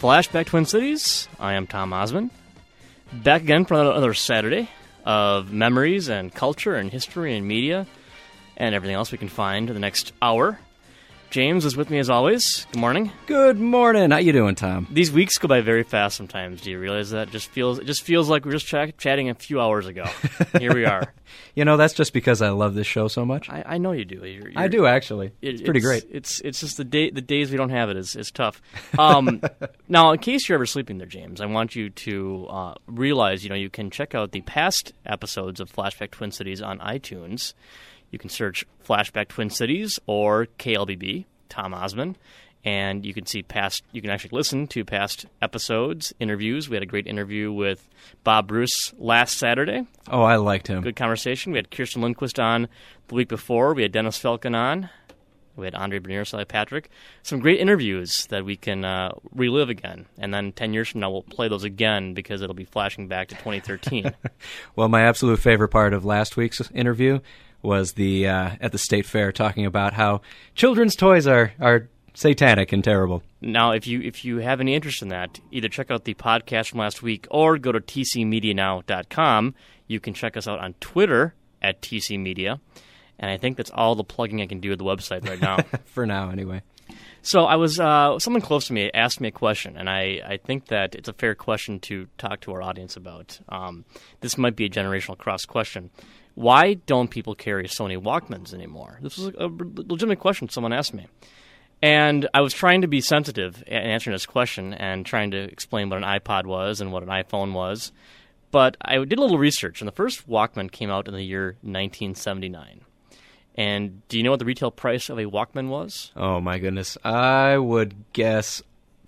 Flashback Twin Cities. I am Tom Osmond. Back again for another Saturday of memories and culture and history and media and everything else we can find in the next hour. James is with me as always. Good morning. Good morning. How you doing, Tom? These weeks go by very fast sometimes. Do you realize that? It just feels like we were just chatting a few hours ago. Here we are. You know, that's just because I love this show so much. I know you do. I do, actually. It's pretty great. It's just the days we don't have it is tough. Now, in case you're ever sleeping there, James, I want you to realize, you can check out the past episodes of Flashback Twin Cities on iTunes. You can search Flashback Twin Cities or KLBB, Tom Osmond, and you can you can actually listen to past episodes, interviews. We had a great interview with Bob Bruce last Saturday. Oh, I liked him. Good conversation. We had Kirsten Lindquist on the week before. We had Dennis Falcon on. We had Andre Bernier, Sally Patrick. Some great interviews that we can relive again. And then 10 years from now, we'll play those again because it'll be flashing back to 2013. Well, my absolute favorite part of last week's interview was the at the state fair talking about how children's toys are satanic and terrible. Now, if you have any interest in that, either check out the podcast from last week or go to tcmedianow.com. You can check us out on Twitter at tcmedia. And I think that's all the plugging I can do at the website right now. For now, anyway. So I was someone close to me asked me a question, and I think that it's a fair question to talk to our audience about. This might be a generational cross question. Why don't people carry Sony Walkmans anymore? This was a legitimate question someone asked me. And I was trying to be sensitive in answering this question and trying to explain what an iPod was and what an iPhone was. But I did a little research, and the first Walkman came out in the year 1979. And do you know what the retail price of a Walkman was? Oh, my goodness. I would guess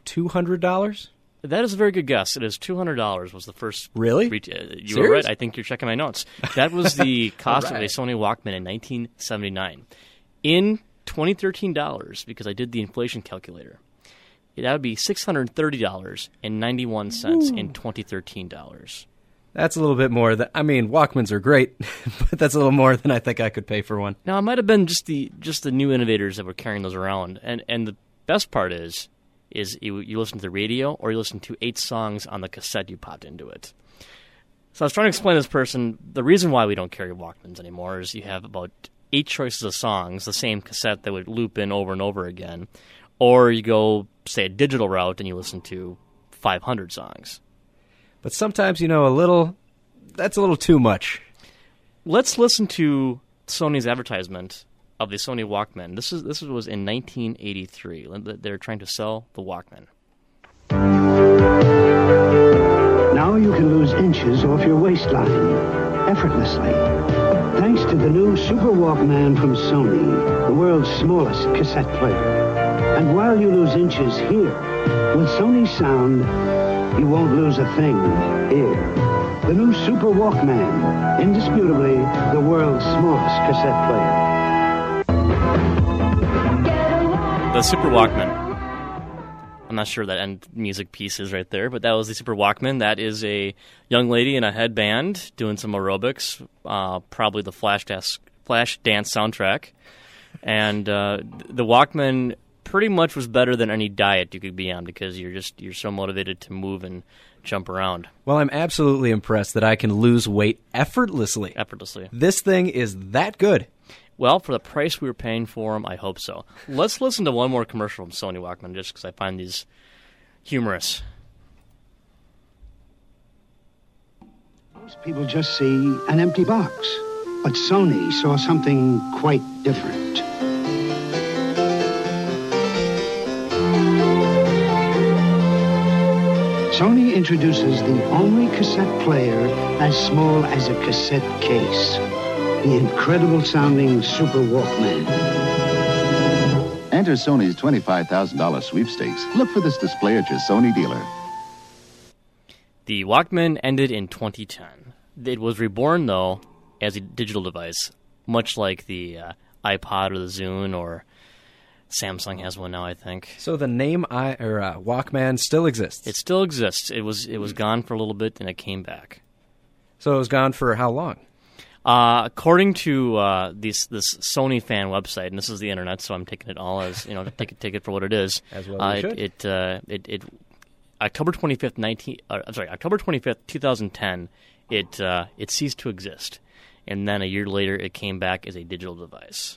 $200? That is a very good guess. It is $200 was the first. Really? You were right. I think you're checking my notes. That was the cost of a Sony Walkman in 1979. In 2013 dollars, because I did the inflation calculator, that would be $630.91 in 2013 dollars. That's a little bit more than, Walkmans are great, but that's a little more than I think I could pay for one. Now, it might have been just the new innovators that were carrying those around. And the best part is you listen to the radio or you listen to 8 songs on the cassette you popped into it. So I was trying to explain to this person, the reason why we don't carry Walkmans anymore is you have about 8 choices of songs, the same cassette that would loop in over and over again, or you go, say, a digital route and you listen to 500 songs. But sometimes, that's a little too much. Let's listen to Sony's advertisement of the Sony Walkman. This was in 1983. They're trying to sell the Walkman. Now you can lose inches off your waistline effortlessly, thanks to the new Super Walkman from Sony, the world's smallest cassette player. And while you lose inches here, with Sony sound, you won't lose a thing here. The new Super Walkman, indisputably the world's smallest cassette player. The Super Walkman. I'm not sure that end music piece is right there, but that was the Super Walkman. That is a young lady in a headband doing some aerobics, probably the Flashdance soundtrack. And the Walkman pretty much was better than any diet you could be on because you're so motivated to move and jump around. Well, I'm absolutely impressed that I can lose weight effortlessly. This thing is that good. Well, for the price we were paying for them, I hope so. Let's listen to one more commercial from Sony Walkman just because I find these humorous. Most people just see an empty box, but Sony saw something quite different. Sony introduces the only cassette player as small as a cassette case. The incredible-sounding Super Walkman. Enter Sony's $25,000 sweepstakes. Look for this display at your Sony dealer. The Walkman ended in 2010. It was reborn, though, as a digital device, much like the iPod or the Zune or Samsung has one now, I think. So the name Walkman still exists? It still exists. It was gone for a little bit, and it came back. So it was gone for how long? According to this Sony fan website, and this is the internet, so I'm taking it all as take it for what it is. As well, you should. October 25th, 2010, it ceased to exist. And then a year later, it came back as a digital device.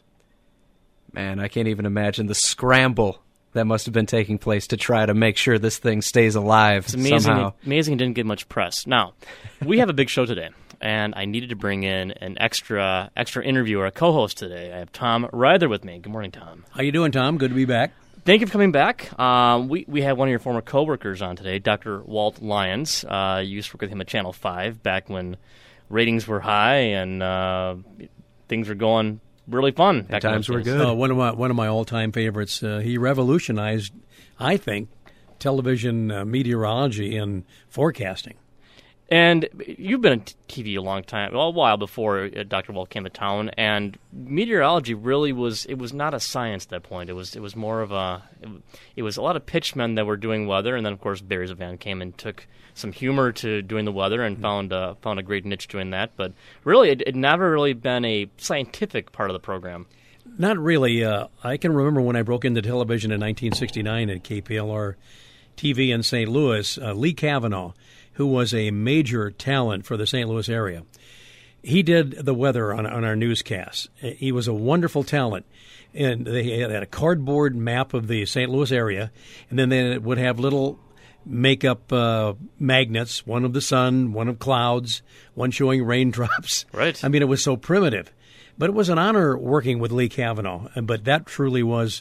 Man, I can't even imagine the scramble that must have been taking place to try to make sure this thing stays alive It's amazing, somehow. amazing it didn't get much press. Now, we have a big show today, and I needed to bring in an extra interviewer, a co-host today. I have Tom Ryther with me. Good morning, Tom. How you doing, Tom? Good to be back. Thank you for coming back. We had one of your former coworkers on today, Dr. Walt Lyons. You used to work with him at Channel 5 back when ratings were high and things were going really fun. Back in times those were days. good. One of my all-time favorites. He revolutionized, I think, television meteorology and forecasting. And you've been on TV a long time, well, a while before Dr. Walt came to town. And meteorology really was not a science at that point. It was more of it was a lot of pitchmen that were doing weather, and then of course Barry Zvan came and took some humor to doing the weather and found a great niche doing that. But really, it never really been a scientific part of the program. Not really. I can remember when I broke into television in 1969 at KPLR TV in St. Louis, Lee Kavanaugh, who was a major talent for the St. Louis area. He did the weather on our newscasts. He was a wonderful talent. And they had a cardboard map of the St. Louis area, and then they would have little make-up magnets, one of the sun, one of clouds, one showing raindrops. Right. I mean, it was so primitive. But it was an honor working with Lee Kavanaugh. But that truly was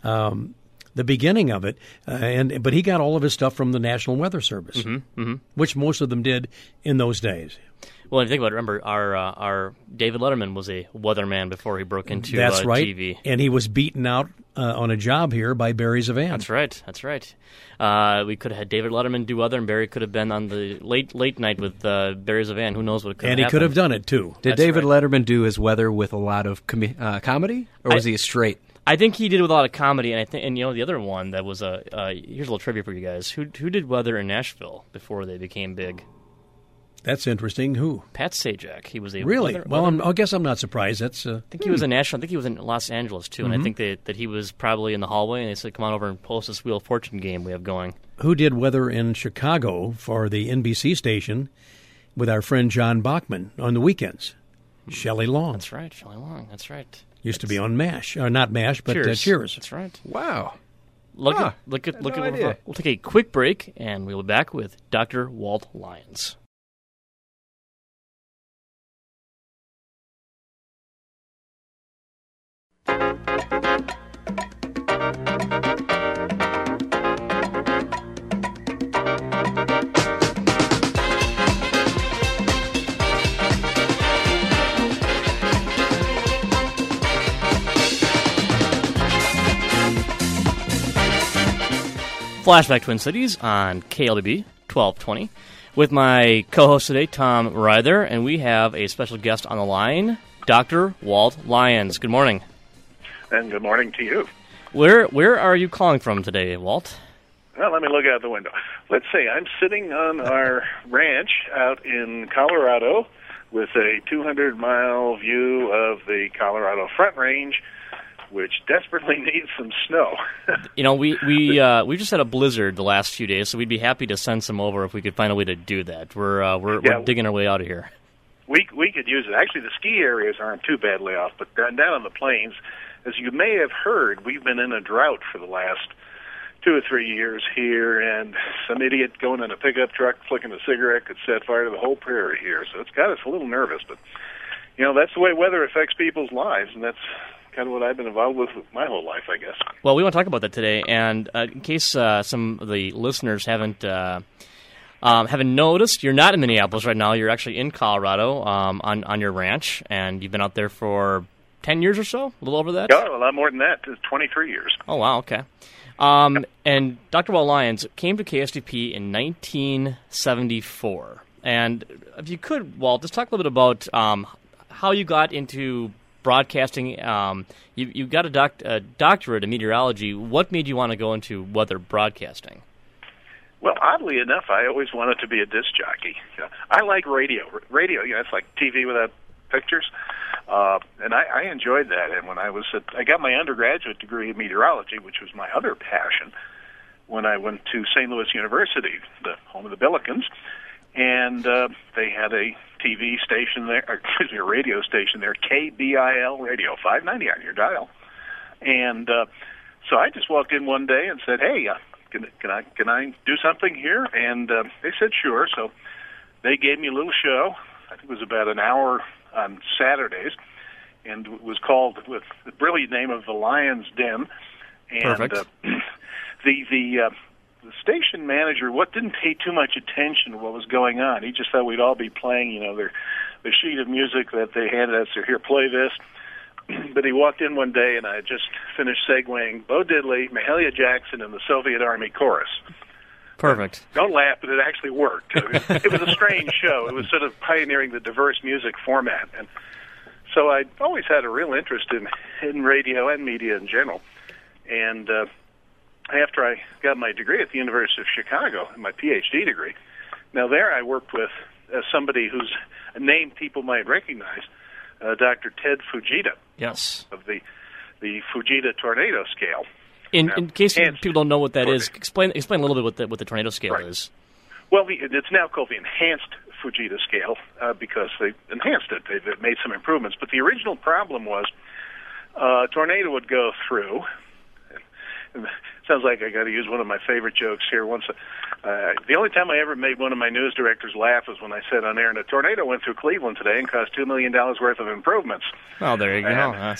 the beginning of it. But he got all of his stuff from the National Weather Service, which most of them did in those days. Well, if you think about it, remember, our David Letterman was a weatherman before he broke into That's right. TV. And he was beaten out on a job here by Barry Zvan. That's right. We could have had David Letterman do weather, and Barry could have been on the late night with Barry Zvan. Who knows what could have And he could have done it, too. Did That's David right. Letterman do his weather with a lot of comedy, or was he a straight? I think he did with a lot of comedy, and the other one that was here's a little trivia for you guys. Who did weather in Nashville before they became big? That's interesting. Who? Pat Sajak. He was a Really? weather- I guess I'm not surprised. That's I think he was in Nashville. I think he was in Los Angeles too, and I think that he was probably in the hallway, and they said, "Come on over and post this Wheel of Fortune game we have going." who did weather in Chicago for the NBC station with our friend John Bachman on the weekends. Shelley Long. That's right, Shelley Long. That's right. Used to be on MASH. Or not MASH, but Cheers. That's right. Wow. Look Huh. at no idea. We'll take a quick break, and we'll be back with Dr. Walt Lyons. Flashback Twin Cities on KLBB 1220 with my co-host today, Tom Ryther, and we have a special guest on the line, Dr. Walt Lyons. Good morning. And good morning to you. Where are you calling from today, Walt? Well, let me look out the window. Let's see, I'm sitting on our ranch out in Colorado with a 200-mile view of the Colorado Front Range, which desperately needs some snow. You know, we just had a blizzard the last few days, so we'd be happy to send some over if we could find a way to do that. We're digging our way out of here. We could use it. Actually, the ski areas aren't too badly off, but down on the plains, as you may have heard, we've been in a drought for the last 2 or 3 years here, and some idiot going in a pickup truck flicking a cigarette could set fire to the whole prairie here. So it's got us a little nervous, but that's the way weather affects people's lives, and that's kind of what I've been involved with my whole life, I guess. Well, we want to talk about that today, and in case some of the listeners haven't noticed, you're not in Minneapolis right now. You're actually in Colorado on your ranch, and you've been out there for 10 years or so, a little over that? Oh, a lot more than that. It's 23 years. Oh, wow, okay. And Dr. Walt Lyons came to KSTP in 1974. And if you could, Walt, just talk a little bit about how you got into broadcasting. You got a doctorate in meteorology. What made you want to go into weather broadcasting? Well, oddly enough, I always wanted to be a disc jockey. I like radio. Radio, it's like TV without pictures. And I enjoyed that. And when I got my undergraduate degree in meteorology, which was my other passion, when I went to St. Louis University, the home of the Billikens, and they had a TV station there, or excuse me, a radio station there, KBIL Radio, 590 on your dial. And so I just walked in one day and said, "Hey, can I do something here?" And they said, "Sure." So they gave me a little show. I think it was about an hour on Saturdays, and it was called with the brilliant name of The Lion's Den. And Perfect. The station manager didn't pay too much attention to what was going on. He just thought we'd all be playing, their sheet of music that they handed us, or here, play this. But he walked in one day, and I had just finished segueing Bo Diddley, Mahalia Jackson, and the Soviet Army Chorus. Perfect. Don't laugh, but it actually worked. It was a strange show. It was sort of pioneering the diverse music format. And so I always had a real interest in radio and media in general. And after I got my degree at the University of Chicago, my PhD degree, now there I worked with somebody whose a name people might recognize, Dr. Ted Fujita. Yes. Of the Fujita tornado scale. In case people don't know what that is, explain a little bit what the tornado scale is. Well, it's now called the Enhanced Fujita Scale because they enhanced it. They've made some improvements. But the original problem was a tornado would go through. And sounds like I got to use one of my favorite jokes here. Once, the only time I ever made one of my news directors laugh was when I said on air, "And a tornado went through Cleveland today and caused $2 million worth of improvements." Oh, there you go.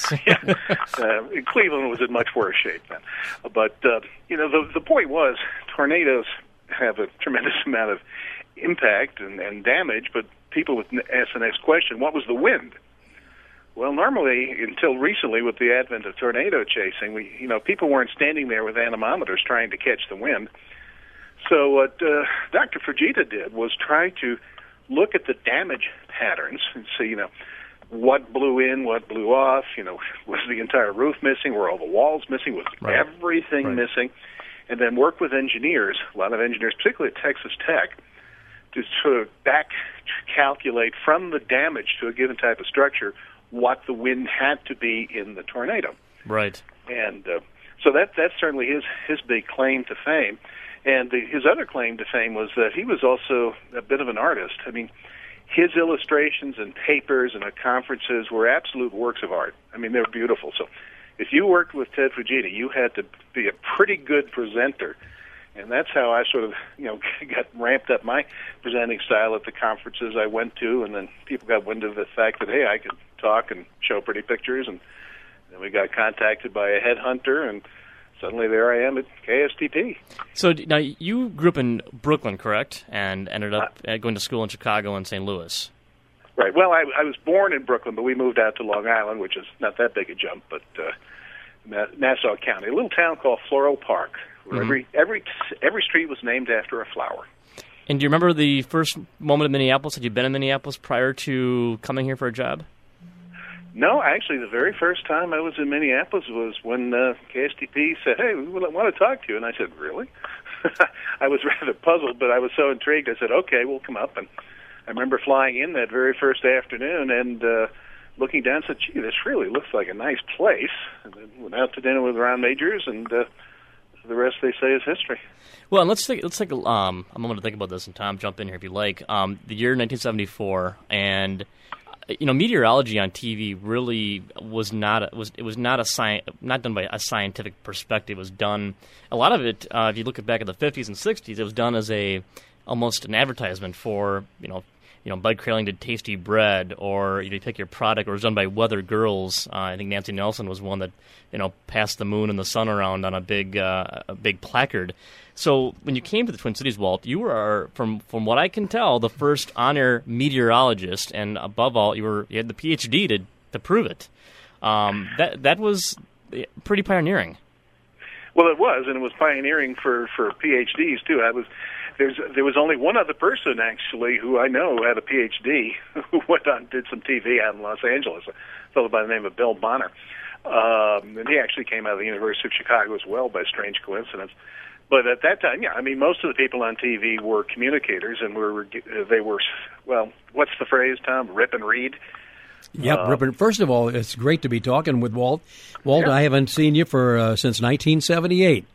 Cleveland was in much worse shape then. But the point was, tornadoes have a tremendous amount of impact and damage. But people would ask the next question: what was the wind? Well, normally, until recently, with the advent of tornado chasing, people weren't standing there with anemometers trying to catch the wind. So what Dr. Fujita did was try to look at the damage patterns and see, what blew in, what blew off. Was the entire roof missing? Were all the walls missing? Was everything missing? And then work with engineers, a lot of engineers, particularly at Texas Tech, to sort of back calculate from the damage to a given type of structure what the wind had to be in the tornado. Right. And so that's certainly his big claim to fame. And his other claim to fame was that he was also a bit of an artist. I mean, his illustrations and papers and at conferences were absolute works of art. I mean, they're beautiful. So if you worked with Ted Fujita, you had to be a pretty good presenter. And that's how I sort of, got ramped up my presenting style at the conferences I went to. And then people got wind of the fact that, hey, I could talk and show pretty pictures. And then we got contacted by a headhunter, and suddenly there I am at KSTP. So now you grew up in Brooklyn, correct? And ended up going to school in Chicago and St. Louis. Right. Well, I was born in Brooklyn, but we moved out to Long Island, which is not that big a jump, but Nassau County, a little town called Floral Park, where every street was named after a flower. And do you remember the first moment in Minneapolis? Had you been in Minneapolis prior to coming here for a job? No, actually, the very first time I was in Minneapolis was when KSTP said, "Hey, we want to talk to you." And I said, "Really?" I was rather puzzled, but I was so intrigued. I said, "Okay, we'll come up." And I remember flying in that very first afternoon and looking down and said, "Gee, this really looks like a nice place." And then went out to dinner with Ron Majors, and the rest, they say, is history. Well, and let's take a moment to think about this, and Tom, jump in here if you like. The year 1974, and meteorology on TV really was not done by a scientific perspective. It was done, a lot of it, if you look back at the 50s and 60s, it was done as almost an advertisement for Bud Kralling did Tasty Bread, or you pick your product, or it was done by Weather Girls. I think Nancy Nelson was one that passed the moon and the sun around on a big placard. So when you came to the Twin Cities, Walt, you were, from what I can tell, the first on-air meteorologist, and above all, you had the PhD to prove it. That was pretty pioneering. Well, it was, and it was pioneering for PhDs too. There was only one other person actually who I know had a PhD who went on and did some TV out in Los Angeles, a fellow by the name of Bill Bonner, and he actually came out of the University of Chicago as well by strange coincidence. But at that time, most of the people on TV were communicators, and they were, well, what's the phrase, Tom? Rip and read? Yep, Rip and, first of all, it's great to be talking with Walt. Walt, I haven't seen you since 1978.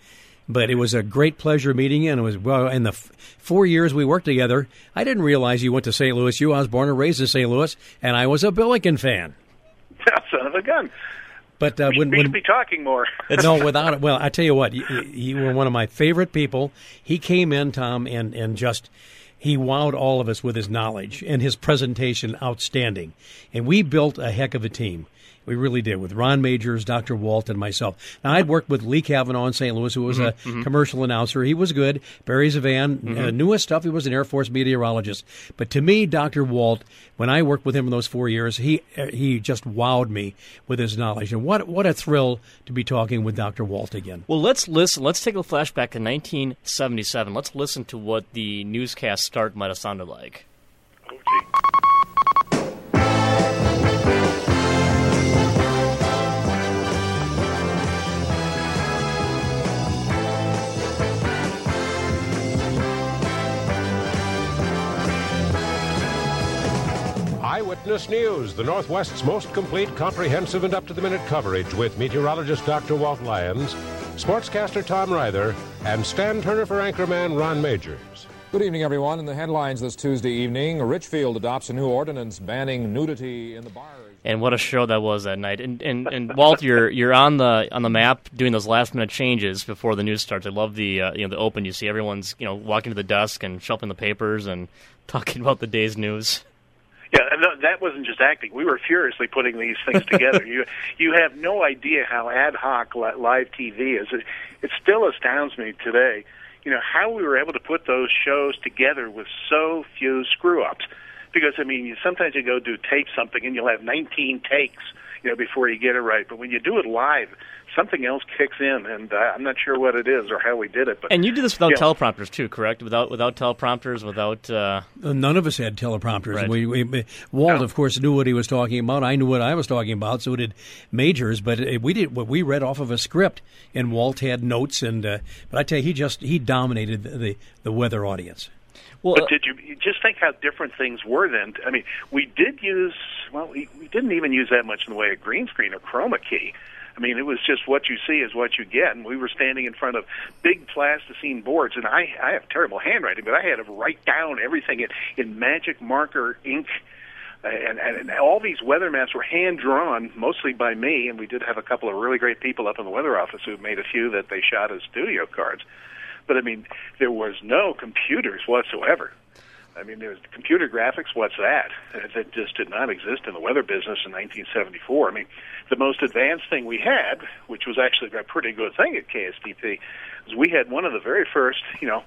But it was a great pleasure meeting you, and it was, well, in the 4 years we worked together, I didn't realize you went to St. Louis U. I was born and raised in St. Louis, and I was a Billiken fan. Son of a gun. But we should be talking more. No, without it. Well, I tell you what, you were one of my favorite people. He came in, Tom, and just he wowed all of us with his knowledge and his presentation outstanding. And we built a heck of a team. We really did, with Ron Majors, Dr. Walt, and myself. Now, I'd worked with Lee Kavanaugh in St. Louis, who was a commercial announcer. He was good. Barry Zavan, knew his stuff. He was an Air Force meteorologist. But to me, Dr. Walt, when I worked with him in those 4 years, he just wowed me with his knowledge. And what a thrill to be talking with Dr. Walt again. Well, let's listen. Let's take a flashback to 1977. Let's listen to what the newscast start might have sounded like. Oh, gee. Eyewitness News, the Northwest's most complete, comprehensive, and up-to-the-minute coverage with meteorologist Dr. Walt Lyons, sportscaster Tom Ryther, and Stan Turner for anchorman Ron Majors. Good evening, everyone. In the headlines this Tuesday evening, Richfield adopts a new ordinance banning nudity in the bars. And what a show that was that night! And Walt, you're on the map doing those last-minute changes before the news starts. I love the the open. You see everyone's walking to the desk and shuffling the papers and talking about the day's news. Yeah, that wasn't just acting. We were furiously putting these things together. You have no idea how ad hoc live TV is. It still astounds me today, how we were able to put those shows together with so few screw-ups. Because, sometimes you go tape something and you'll have 19 takes, before you get it right. But when you do it live, something else kicks in, and I'm not sure what it is or how we did it. But and you did this without teleprompters too, correct? Without teleprompters, without none of us had teleprompters. Right. Walt, of course, knew what he was talking about. I knew what I was talking about. So did Majors. But we read off of a script, and Walt had notes. And but I tell you, he dominated the weather audience. Well, but did you just think how different things were then? We did use we didn't even use that much in the way of green screen or chroma key. It was just what you see is what you get, and we were standing in front of big plasticine boards, and I have terrible handwriting, but I had to write down everything in magic marker ink, and all these weather maps were hand-drawn, mostly by me, and we did have a couple of really great people up in the weather office who made a few that they shot as studio cards. But, there was no computers whatsoever. There was computer graphics. What's that? That just did not exist in the weather business in 1974. The most advanced thing we had, which was actually a pretty good thing at KSTP, was we had one of the very first,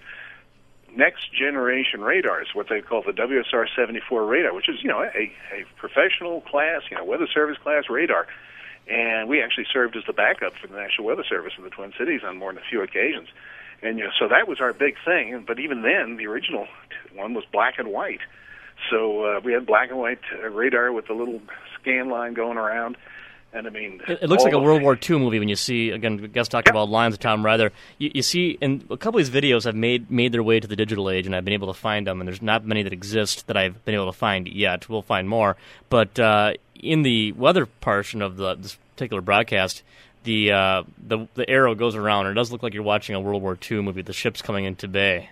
next generation radars, what they call the WSR 74 radar, which is, a professional class, weather service class radar. And we actually served as the backup for the National Weather Service in the Twin Cities on more than a few occasions. And so that was our big thing. But even then, the original one was black and white. So we had black and white radar with the little scan line going around. And it looks like a World War II movie when you see, again, guest talking about lines of Tom Ryther. You see, and a couple of these videos have made their way to the digital age, and I've been able to find them, and there's not many that exist that I've been able to find yet. We'll find more. But in the weather portion of this particular broadcast, the arrow goes around, and it does look like you're watching a World War II movie. The ship's coming into bay.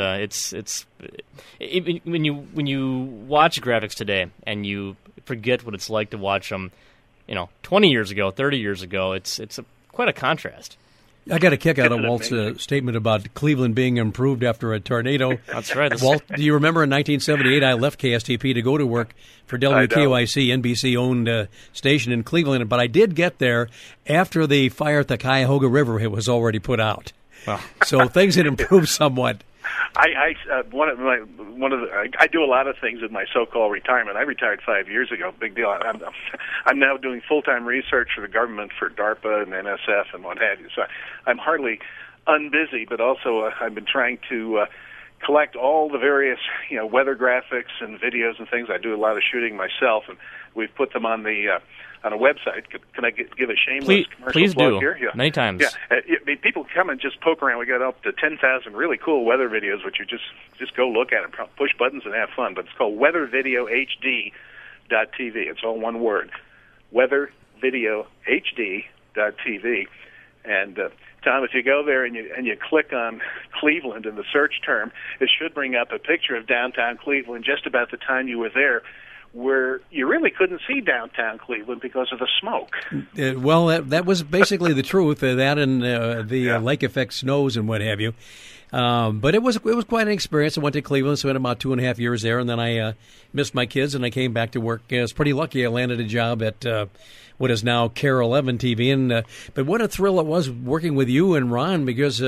When you watch graphics today and you forget what it's like to watch them, 20 years ago, 30 years ago, it's quite a contrast. I got a kick out of Walt's statement about Cleveland being improved after a tornado. That's right. Walt, do you remember in 1978 I left KSTP to go to work for WKYC, NBC-owned station in Cleveland, but I did get there after the fire at the Cuyahoga River was already put out. Wow. So things had improved somewhat. I do a lot of things in my so-called retirement. I retired 5 years ago. Big deal. I'm now doing full-time research for the government for DARPA and NSF and what have you. So I'm hardly unbusy, but also I've been trying to collect all the various weather graphics and videos and things. I do a lot of shooting myself, and we've put them on the on a website. Can I give a shameless commercial plug here? Yeah. Many times. Yeah, people come and just poke around. We got up to 10,000 really cool weather videos, which you just go look at them, push buttons, and have fun. But it's called WeatherVideoHD.tv. It's all one word, WeatherVideoHD.tv. And Tom, if you go there and you click on Cleveland in the search term, it should bring up a picture of downtown Cleveland just about the time you were there, where you really couldn't see downtown Cleveland because of the smoke. Well, that was basically the truth. That and the lake effect snows and what have you. But it was quite an experience. I went to Cleveland, spent about 2.5 years there, and then I missed my kids, and I came back to work. I was pretty lucky. I landed a job at what is now KARE 11 TV, and but what a thrill it was working with you and Ron, because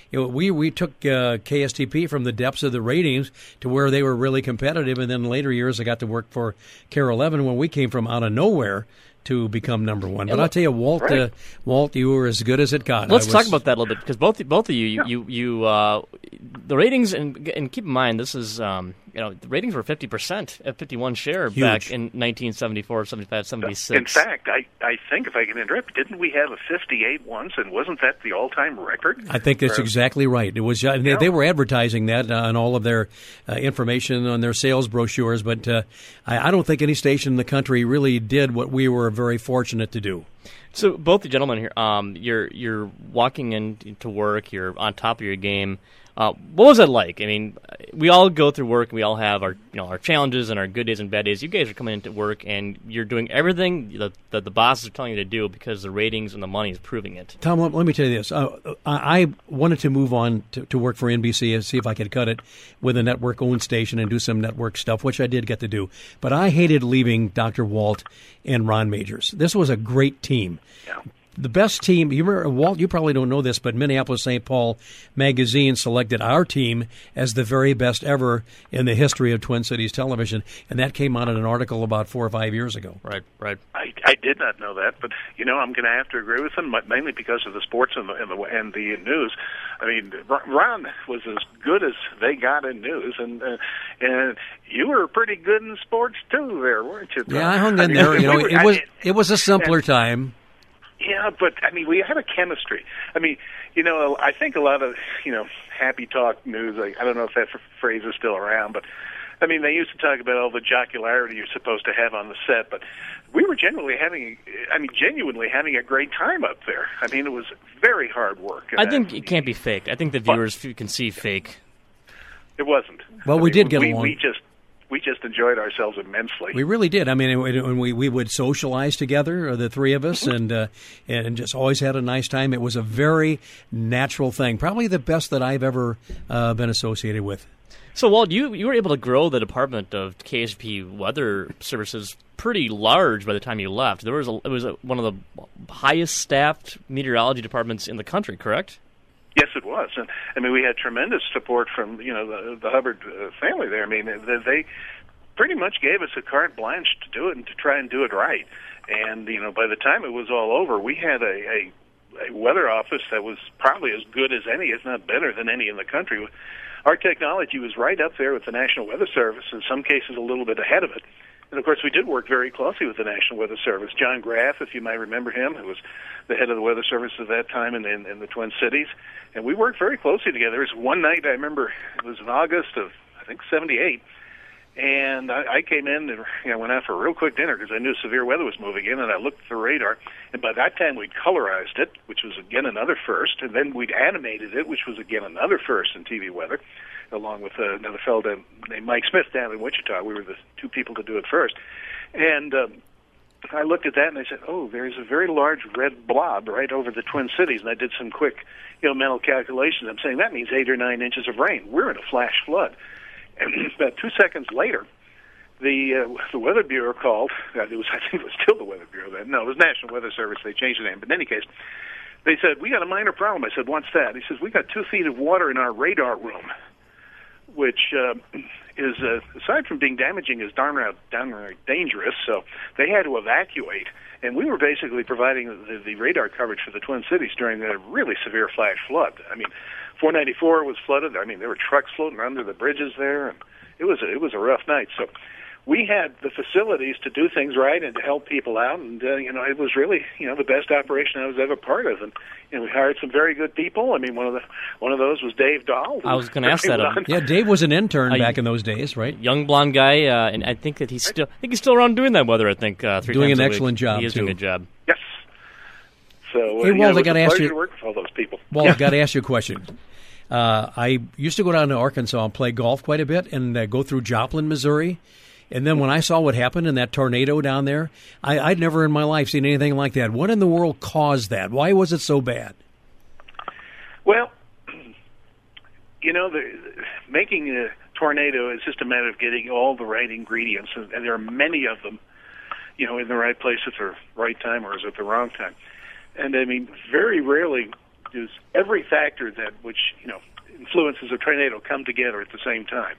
we took KSTP from the depths of the ratings to where they were really competitive, and then later years I got to work for KARE 11 when we came from out of nowhere to become number one. But I'll tell you, Walt, right. Walt, you were as good as it got. Let's talk about that a little bit, because both of you the ratings, and keep in mind, this is the ratings were 50% at 51 share Huge. back in 1974, 75, 76. In fact, I think, if I can interrupt, didn't we have a 58 once, and wasn't that the all-time record? I think that's exactly right. It was they were advertising that on all of their information on their sales brochures, but I don't think any station in the country really did what we were very fortunate to do. So both the gentlemen here, you're walking into work, you're on top of your game. What was it like? I mean, we all go through work, and we all have our challenges and our good days and bad days. You guys are coming into work, and you're doing everything that the bosses are telling you to do because the ratings and the money is proving it. Tom, let me tell you this. I wanted to move on to work for NBC and see if I could cut it with a network-owned station and do some network stuff, which I did get to do. But I hated leaving Dr. Walt and Ron Magers. This was a great team. Yeah. The best team, you remember, Walt, you probably don't know this, but Minneapolis St. Paul magazine selected our team as the very best ever in the history of Twin Cities television, and that came out in an article about 4 or 5 years ago. Right. I did not know that, but I'm going to have to agree with them, mainly because of the sports and the news. I mean, Ron was as good as they got in news, and you were pretty good in sports too, there, weren't you? Yeah, I hung in there. It was a simpler time. Yeah, but I mean, we had a chemistry. I mean, I think a lot of happy talk news. I don't know if that phrase is still around, but I mean, they used to talk about all the jocularity you're supposed to have on the set, but we were genuinely having a great time up there. I mean, it was very hard work. I think it can't be faked. I think the viewers can see fake. It wasn't. Well, we did get along. We just enjoyed ourselves immensely. We really did. I mean, we would socialize together, the three of us, and just always had a nice time. It was a very natural thing, probably the best that I've ever been associated with. So, Walt, you were able to grow the department of KSP Weather Services pretty large by the time you left. It was one of the highest staffed meteorology departments in the country, correct? Yes, it was. And I mean, we had tremendous support from the Hubbard family there. I mean, they pretty much gave us a carte blanche to do it and to try and do it right. And by the time it was all over, we had a weather office that was probably as good as any, if not better than any in the country. Our technology was right up there with the National Weather Service, in some cases a little bit ahead of it. And, of course, we did work very closely with the National Weather Service. John Graff, if you might remember him, who was the head of the Weather Service at that time in the Twin Cities. And we worked very closely together. There was one night, I remember, it was in August of, I think, 78, and I came in and went out for a real quick dinner because I knew severe weather was moving in, and I looked at the radar. And by that time, we'd colorized it, which was, again, another first, and then we'd animated it, which was, again, another first in TV weather, along with another fellow named Mike Smith down in Wichita. We were the two people to do it first. And I looked at that and I said, oh, there's a very large red blob right over the Twin Cities. And I did some quick mental calculations. I'm saying that means 8 or 9 inches of rain. We're in a flash flood. And about 2 seconds later, the Weather Bureau called. I think it was still the Weather Bureau then. No, it was National Weather Service. They changed the name. But in any case, they said, we got a minor problem. I said, what's that? He says, we got 2 feet of water in our radar room, which is, aside from being damaging, is downright dangerous. So they had to evacuate. And we were basically providing the radar coverage for the Twin Cities during a really severe flash flood. I mean, 494 was flooded. I mean, there were trucks floating under the bridges there, and it was a rough night. So we had the facilities to do things right and to help people out, and it was really the best operation I was ever part of. And we hired some very good people. I mean, one of those was Dave Dahl. I was going to ask that. Yeah, Dave was an intern back in those days, right? Young blonde guy, and I think that he's still around doing that weather. I think 3 doing times an a excellent week. job. He is doing a good job. Yes. So, hey, Walt, it was a pleasure to work with all those people. Walt, I've got to ask you a question. I used to go down to Arkansas and play golf quite a bit and go through Joplin, Missouri. And then when I saw what happened in that tornado down there, I'd never in my life seen anything like that. What in the world caused that? Why was it so bad? Well, making a tornado is just a matter of getting all the right ingredients, and there are many of them, in the right place at the right time or is at the wrong time. And I mean, very rarely does every factor which influences a tornado come together at the same time.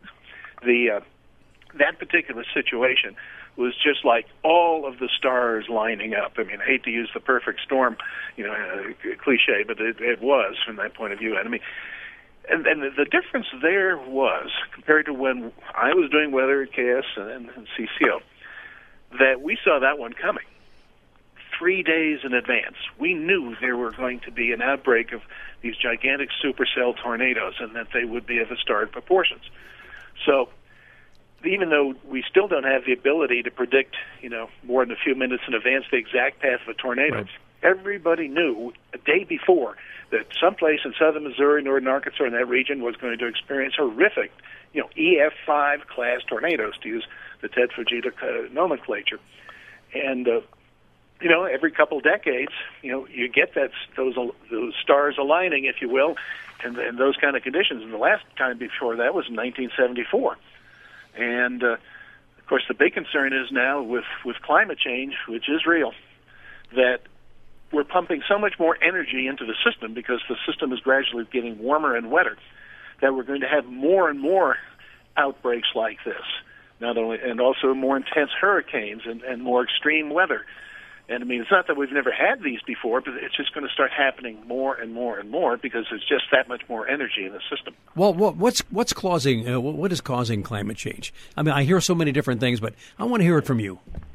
That particular situation was just like all of the stars lining up. I mean, I hate to use the perfect storm, cliche, but it was from that point of view. And I mean, and the difference there was, compared to when I was doing weather at KS and CCO, that we saw that one coming 3 days in advance. We knew there were going to be an outbreak of these gigantic supercell tornadoes and that they would be of historic proportions. So even though we still don't have the ability to predict, more than a few minutes in advance the exact path of a tornado, right, everybody knew a day before that someplace in southern Missouri, northern Arkansas, in that region was going to experience horrific, EF5 class tornadoes, to use the Ted Fujita nomenclature. And every couple decades, you get those stars aligning, if you will, and those kind of conditions. And the last time before that was in 1974. And, of course, the big concern is now with climate change, which is real, that we're pumping so much more energy into the system because the system is gradually getting warmer and wetter, that we're going to have more and more outbreaks like this, and also more intense hurricanes and more extreme weather. And I mean, it's not that we've never had these before, but it's just going to start happening more and more and more because there's just that much more energy in the system. Well, what's causing what is causing climate change? I mean, I hear so many different things, but I want to hear it from you.